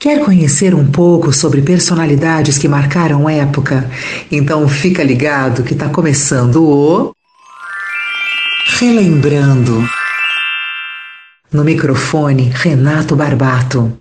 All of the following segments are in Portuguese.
Quer conhecer um pouco sobre personalidades que marcaram época? Então fica ligado que está começando o Relembrando. No microfone, Renato Barbato.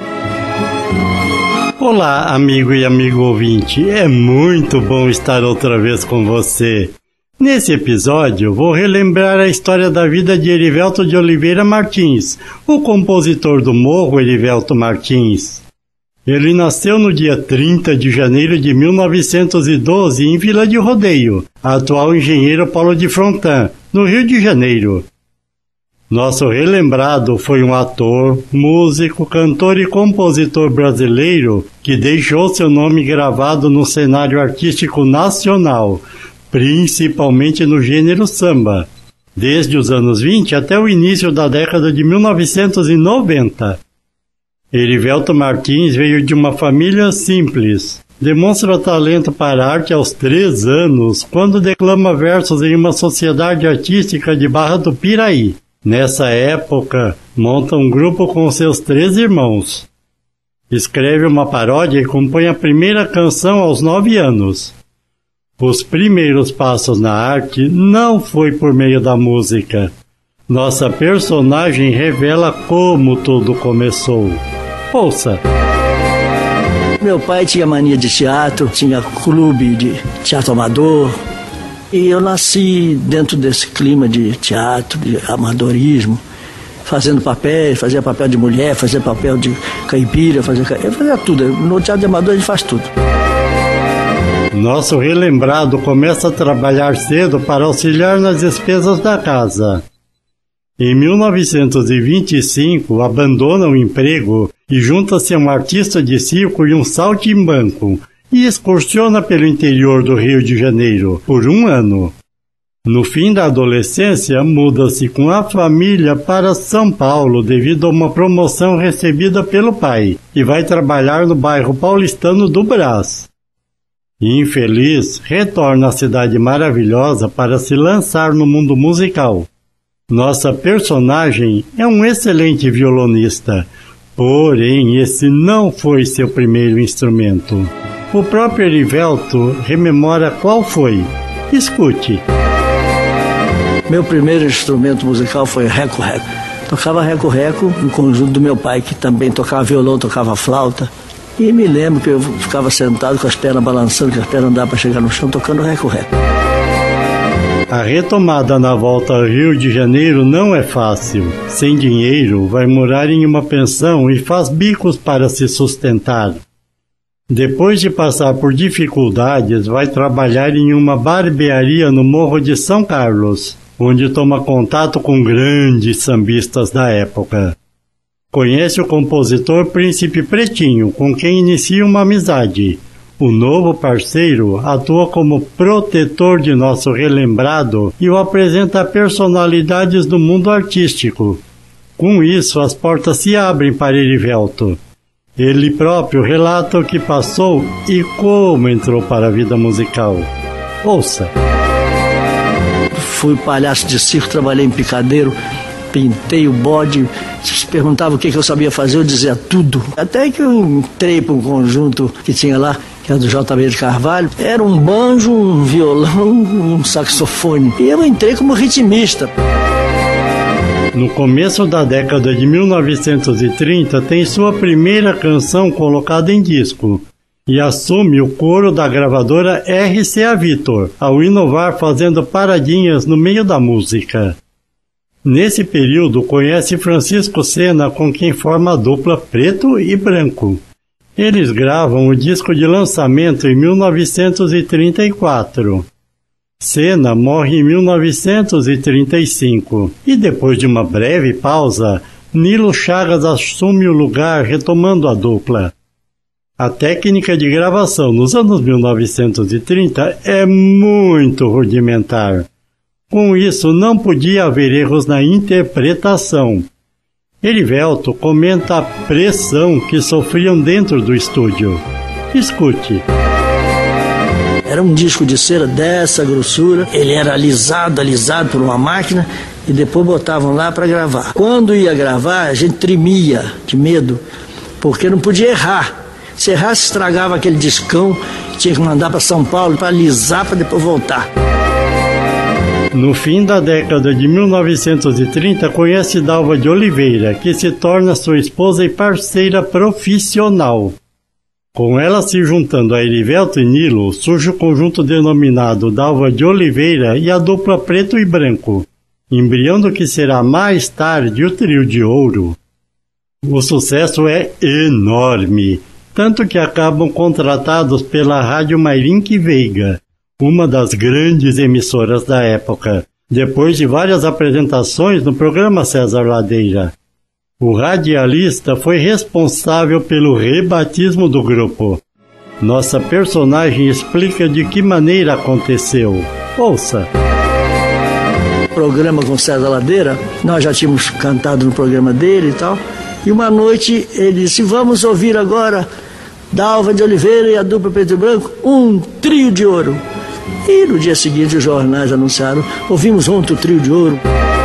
Olá, amigo e amigo ouvinte. É muito bom estar outra vez com você. Nesse episódio, vou relembrar a história da vida de Erivelto de Oliveira Martins, o compositor do Morro Erivelto Martins. Ele nasceu no dia 30 de janeiro de 1912 em Vila de Rodeio, a atual Engenheiro Paulo de Frontin, no Rio de Janeiro. Nosso relembrado foi um ator, músico, cantor e compositor brasileiro que deixou seu nome gravado no cenário artístico nacional, principalmente no gênero samba, desde os anos 20 até o início da década de 1990. Erivelto Martins veio de uma família simples. Demonstra talento para a arte aos 3 anos, quando declama versos em uma sociedade artística de Barra do Piraí. Nessa época, monta um grupo com seus 3 irmãos. Escreve uma paródia e compõe a primeira canção aos 9 anos. Os primeiros passos na arte não foi por meio da música. Nossa personagem revela como tudo começou. Ouça! Meu pai tinha mania de teatro, tinha clube de teatro amador. E eu nasci dentro desse clima de teatro, de amadorismo, fazendo papéis, fazia papel de mulher, fazia papel de caipira, eu fazia tudo. No teatro de amador a gente faz tudo. Nosso relembrado começa a trabalhar cedo para auxiliar nas despesas da casa. Em 1925, abandona o emprego e junta-se a um artista de circo e um saltimbanco e excursiona pelo interior do Rio de Janeiro por 1 ano. No fim da adolescência, muda-se com a família para São Paulo devido a uma promoção recebida pelo pai e vai trabalhar no bairro paulistano do Brás. Infeliz, retorna à cidade maravilhosa para se lançar no mundo musical. Nossa personagem é um excelente violonista, porém esse não foi seu primeiro instrumento. O próprio Erivelto rememora qual foi. Escute. Meu primeiro instrumento musical foi reco-reco. Tocava reco-reco no conjunto do meu pai, que também tocava violão, tocava flauta. E me lembro que eu ficava sentado com as pernas balançando, que as pernas não davam para chegar no chão, tocando reco-reco. A retomada na volta ao Rio de Janeiro não é fácil. Sem dinheiro, vai morar em uma pensão e faz bicos para se sustentar. Depois de passar por dificuldades, vai trabalhar em uma barbearia no Morro de São Carlos, onde toma contato com grandes sambistas da época. Conhece o compositor Príncipe Pretinho, com quem inicia uma amizade. O novo parceiro atua como protetor de nosso relembrado e o apresenta a personalidades do mundo artístico. Com isso, as portas se abrem para Erivelto. Ele próprio relata o que passou e como entrou para a vida musical. Ouça! Fui palhaço de circo, trabalhei em picadeiro, pintei o bode, se perguntava o que eu sabia fazer, eu dizia tudo. Até que eu entrei para um conjunto que tinha lá, que era do J.B. de Carvalho, era um banjo, um violão, um saxofone. E eu entrei como ritmista. No começo da década de 1930, tem sua primeira canção colocada em disco e assume o coro da gravadora RCA Victor, ao inovar fazendo paradinhas no meio da música. Nesse período, conhece Francisco Sena, com quem forma a dupla Preto e Branco. Eles gravam o disco de lançamento em 1934. Sena morre em 1935 e, depois de uma breve pausa, Nilo Chagas assume o lugar, retomando a dupla. A técnica de gravação nos anos 1930 é muito rudimentar. Com isso, não podia haver erros na interpretação. Erivelto comenta a pressão que sofriam dentro do estúdio. Escute. Era um disco de cera dessa grossura, ele era alisado por uma máquina e depois botavam lá para gravar. Quando ia gravar, a gente tremia de medo, porque não podia errar. Se errasse, estragava aquele discão, tinha que mandar para São Paulo para alisar, para depois voltar. No fim da década de 1930, conhece Dalva de Oliveira, que se torna sua esposa e parceira profissional. Com ela se juntando a Erivelto e Nilo, surge o conjunto denominado Dalva de Oliveira e a dupla Preto e Branco, embrião do que será mais tarde o Trio de Ouro. O sucesso é enorme, tanto que acabam contratados pela Rádio Mairink Veiga, uma das grandes emissoras da época, depois de várias apresentações no programa César Ladeira. O radialista foi responsável pelo rebatismo do grupo. Nossa personagem explica de que maneira aconteceu. Ouça! Programa com César Ladeira, nós já tínhamos cantado no programa dele e tal, e uma noite ele disse, vamos ouvir agora Dalva de Oliveira e a dupla Preto e Branco, um trio de ouro. E no dia seguinte os jornais anunciaram, ouvimos ontem o Trio de Ouro.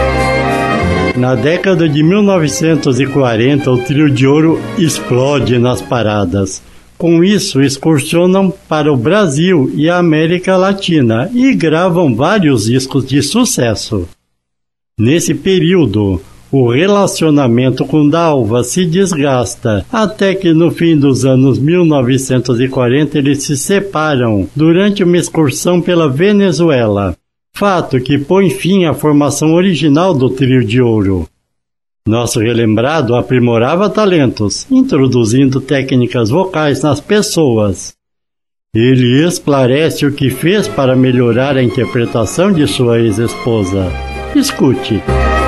Na década de 1940, o Trio de Ouro explode nas paradas. Com isso, excursionam para o Brasil e a América Latina e gravam vários discos de sucesso. Nesse período, o relacionamento com Dalva se desgasta, até que no fim dos anos 1940 eles se separam durante uma excursão pela Venezuela, fato que põe fim à formação original do Trio de Ouro. Nosso relembrado aprimorava talentos, introduzindo técnicas vocais nas pessoas. Ele esclarece o que fez para melhorar a interpretação de sua ex-esposa. Escute.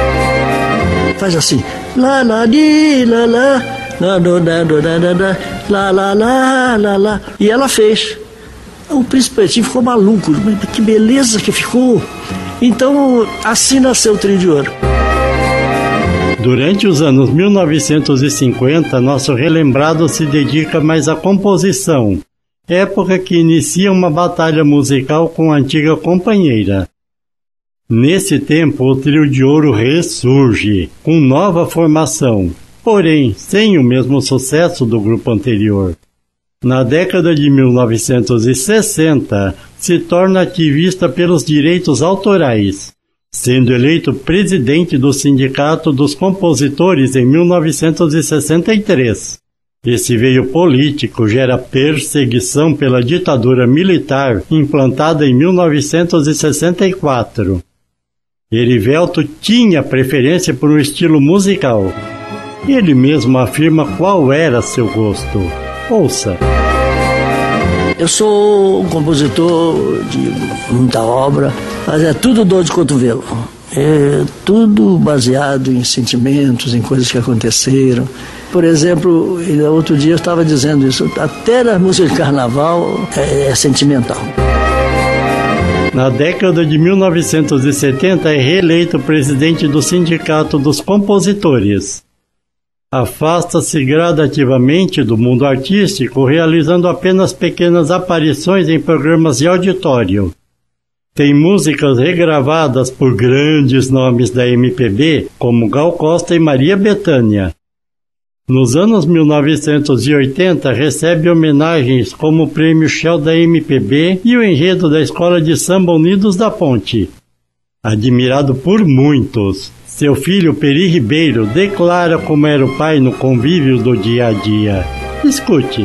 Faz assim, lá lá di lá lá, lá do da do da da da, lá lá lá lá lá, e ela fez. O Príncipe Pretinho ficou maluco, que beleza que ficou. Então assim nasceu o Trio de Ouro. Durante os anos 1950, nosso relembrado se dedica mais à composição, época que inicia uma batalha musical com a antiga companheira. Nesse tempo, o Trio de Ouro ressurge, com nova formação, porém sem o mesmo sucesso do grupo anterior. Na década de 1960, se torna ativista pelos direitos autorais, sendo eleito presidente do Sindicato dos Compositores em 1963. Esse veio político gera perseguição pela ditadura militar implantada em 1964. Erivelto tinha preferência por um estilo musical. Ele mesmo afirma qual era seu gosto. Ouça. Eu sou um compositor de muita obra, mas é tudo dor de cotovelo. É tudo baseado em sentimentos, em coisas que aconteceram. Por exemplo, outro dia eu estava dizendo isso, até na música de carnaval é sentimental. Na década de 1970 é reeleito presidente do Sindicato dos Compositores. Afasta-se gradativamente do mundo artístico, realizando apenas pequenas aparições em programas de auditório. Tem músicas regravadas por grandes nomes da MPB, como Gal Costa e Maria Bethânia. Nos anos 1980, recebe homenagens como o Prêmio Shell da MPB e o enredo da Escola de Samba Unidos da Ponte. Admirado por muitos, seu filho Peri Ribeiro declara como era o pai no convívio do dia a dia. Escute.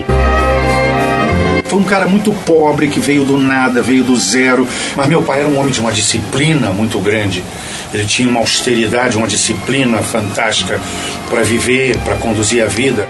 Foi um cara muito pobre, que veio do nada, veio do zero, mas meu pai era um homem de uma disciplina muito grande. Ele tinha uma austeridade, uma disciplina fantástica para viver, para conduzir a vida.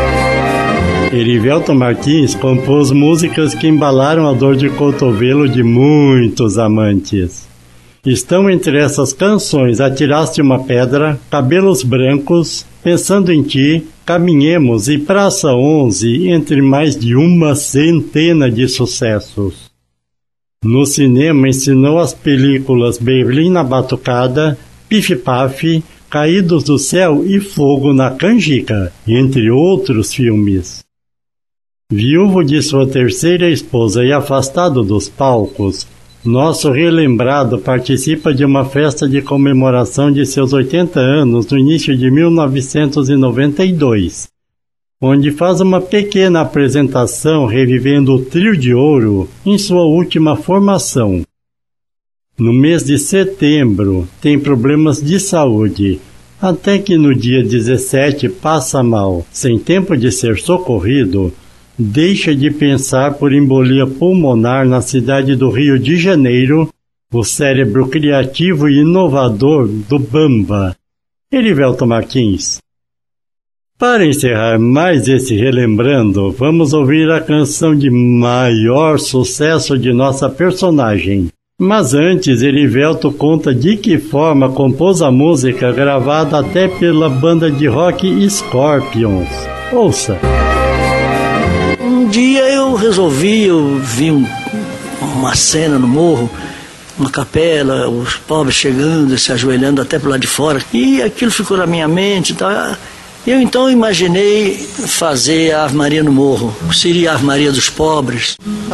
Erivelto Martins compôs músicas que embalaram a dor de cotovelo de muitos amantes. Estão entre essas canções Atiraste uma Pedra, Cabelos Brancos, Pensando em Ti, Caminhemos e Praça 11, entre mais de uma centena de sucessos. No cinema ensinou as películas Berlim na Batucada, Pif Paf, Caídos do Céu e Fogo na Canjica, entre outros filmes. Viúvo de sua terceira esposa e afastado dos palcos, nosso relembrado participa de uma festa de comemoração de seus 80 anos no início de 1992. onde faz uma pequena apresentação revivendo o Trio de Ouro em sua última formação. No mês de setembro, tem problemas de saúde, até que no dia 17 passa mal, sem tempo de ser socorrido, deixa de pensar por embolia pulmonar na cidade do Rio de Janeiro, o cérebro criativo e inovador do Bamba, Erivelto Martins. Para encerrar mais esse Relembrando, vamos ouvir a canção de maior sucesso de nossa personagem. Mas antes, Erivelto conta de que forma compôs a música gravada até pela banda de rock Scorpions. Ouça! Um dia eu vi uma cena no morro, uma capela, os pobres chegando, se ajoelhando até pro lado de fora, e aquilo ficou na minha mente, tá? Eu então imaginei fazer a Ave Maria no morro. Seria a Ave Maria dos pobres.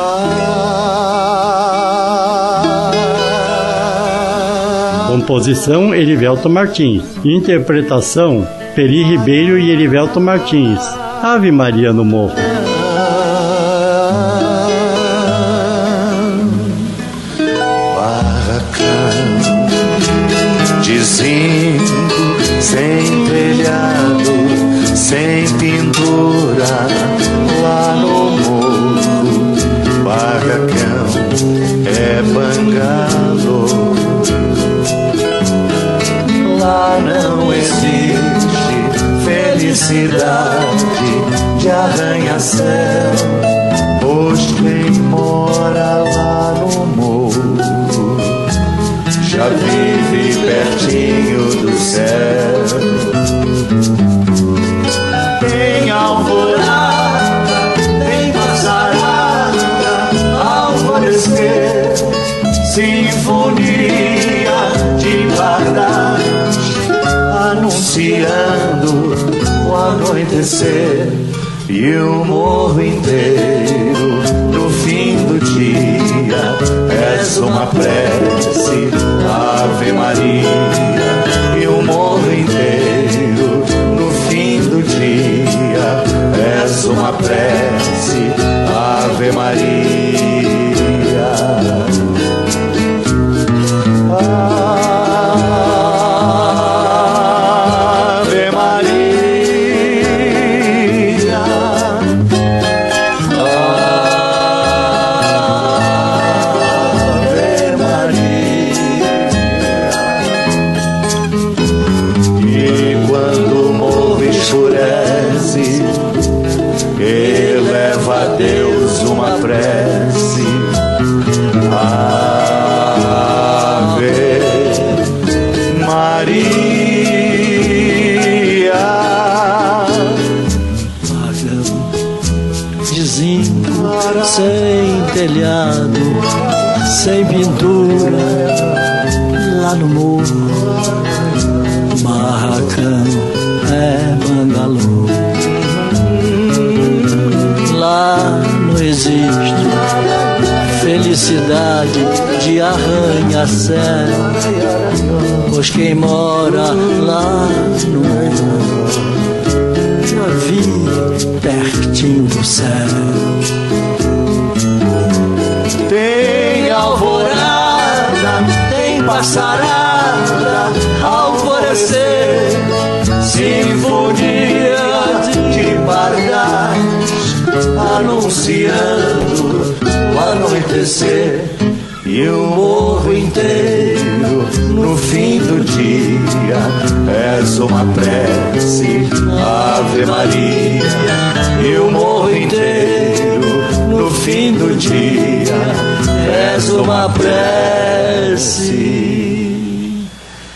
Composição Erivelto Martins. Interpretação Peri Ribeiro e Erivelto Martins. Ave Maria no morro. De zinco, sem telhado, sem pintura, lá no morro, barracão, é bangalo. Lá não existe felicidade de arranha-céu, pois quem mora lá no morro já vive pertinho do céu. Tem alvorada, tem passarada, alvorecer, sinfonia de pardais, anunciando o anoitecer, e o morro inteiro no fim do dia és uma prece, Ave Maria. E o morro inteiro no fim do dia és uma prece, Ave Maria. Ave Maria, Ave Maria. E quando o morro escurece, eleva a Deus uma prece, Ave Maria. Vagão de zinco, sem telhado, sem pintura, lá no morro, barracão, é bangalô. Lá não existe felicidade de arranha-céu, pois quem mora lá no morro já vive pertinho do céu. Tem alvorada, tem passarada, alvorecer, sinfonia de pardais, anunciando o anoitecer, e o morro inteiro no fim do dia és uma prece, Ave Maria. E o morro inteiro no fim do dia és uma prece,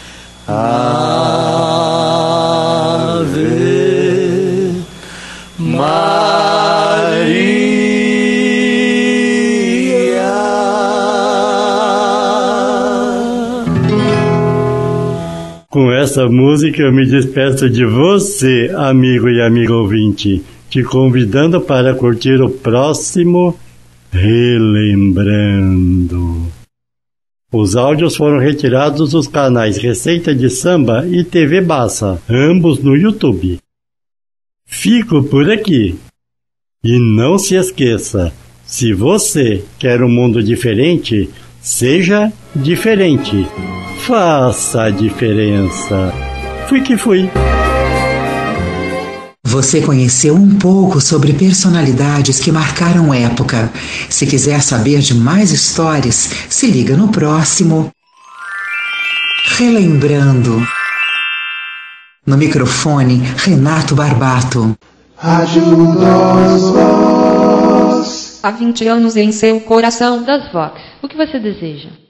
Ave Maria. Com essa música eu me despeço de você, amigo e amiga ouvinte, te convidando para curtir o próximo Relembrando. Os áudios foram retirados dos canais Receita de Samba e TV Bassa, ambos no YouTube. Fico por aqui. E não se esqueça, se você quer um mundo diferente, seja diferente. Faça a diferença. Fui que fui. Você conheceu um pouco sobre personalidades que marcaram época. Se quiser saber de mais histórias, se liga no próximo Relembrando. No microfone, Renato Barbato. Ajuda-os, Voz. Há 20 anos em seu coração das Vox. O que você deseja?